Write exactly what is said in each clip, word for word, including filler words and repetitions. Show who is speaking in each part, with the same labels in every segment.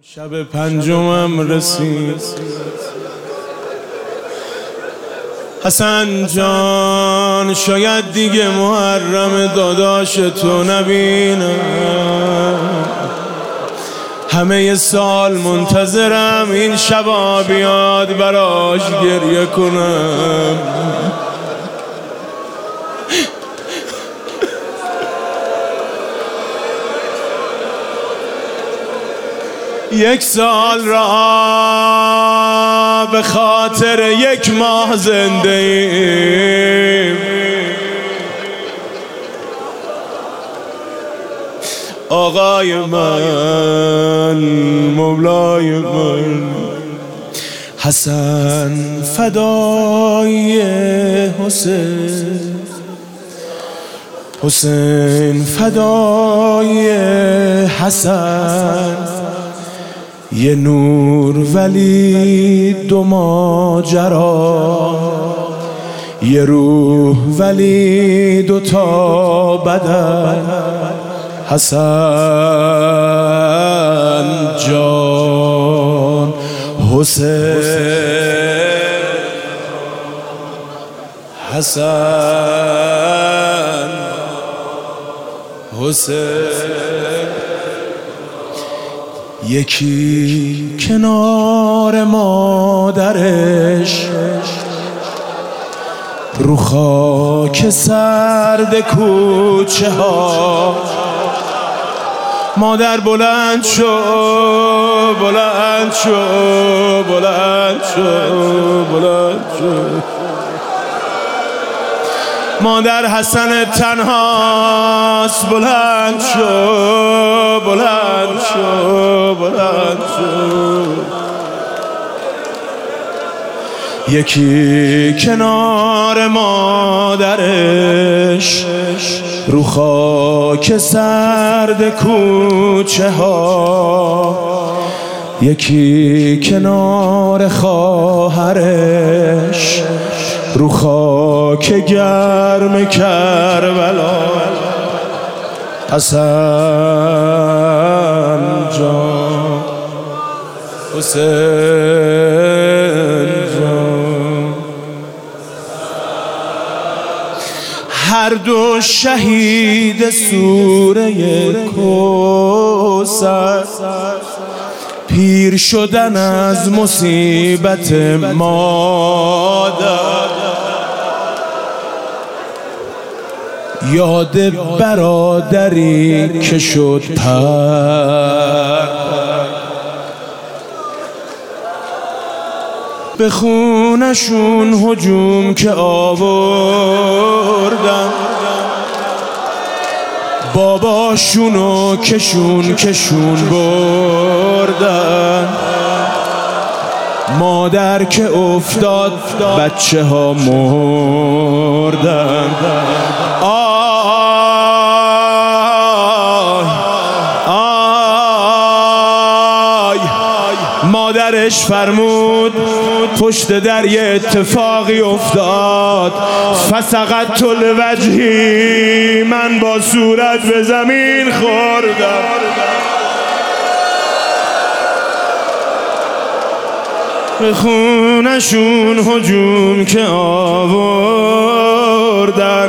Speaker 1: شب پنجمم رسید، حسن جان شاید دیگه محرم داداش تو نبینم. همه سال منتظرم این شبا بیاد براش گریه کنم. یک سال را به خاطر یک ماه زنده ایم. آقای من، مولای من، حسن فدای حسین، حسین فدای حسن. یه نور ولی دو ماجرا، یه روح ولی دو تا بدن. حسن جان، حسین، حسن، حسین. یکی کنار مادرش رو خاک سرد کوچه ها. مادر بلند شو، بلند شو، بلند شو، بلند شو. مادر حسن تنهاست، بلند شو، بلند شو، بلند شو. یکی کنار مادرش رو خاک سرد کوچه ها، یکی کنار خواهرش رو خاک گرم کربلا. حسن جان، حسین جان، هر دو شهید سوره کوثر. پیر شدن از مصیبت مادر، یاد برادری که شد پر. به خونشون هجوم که آوردن، باباشونو کشون کشون بردن. مادر که افتاد بچه ها مردن. آی آی مادرش فرمود پشت در یه اتفاقی افتاد. فسقط الوجهی، من با صورت به زمین خوردم. به خونشون هجوم که آوردن،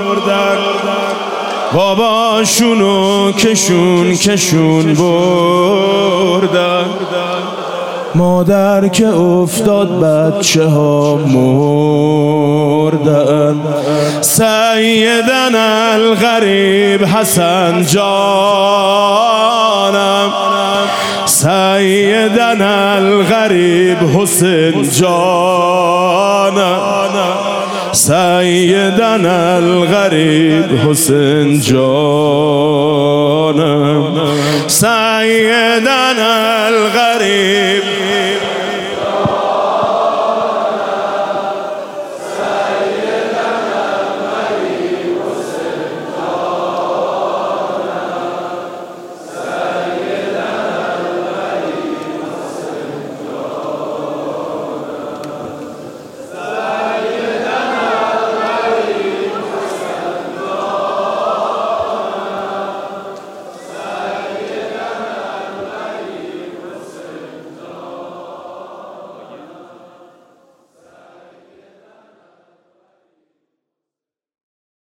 Speaker 1: باباشونو کشون کشون بردن. مادر که افتاد بچه ها مردن. سیدنا الغریب حسن جانم، سیدنا الغریب حسین جانم، سیدنا الغریب حسین جانم، سیدنا الغریب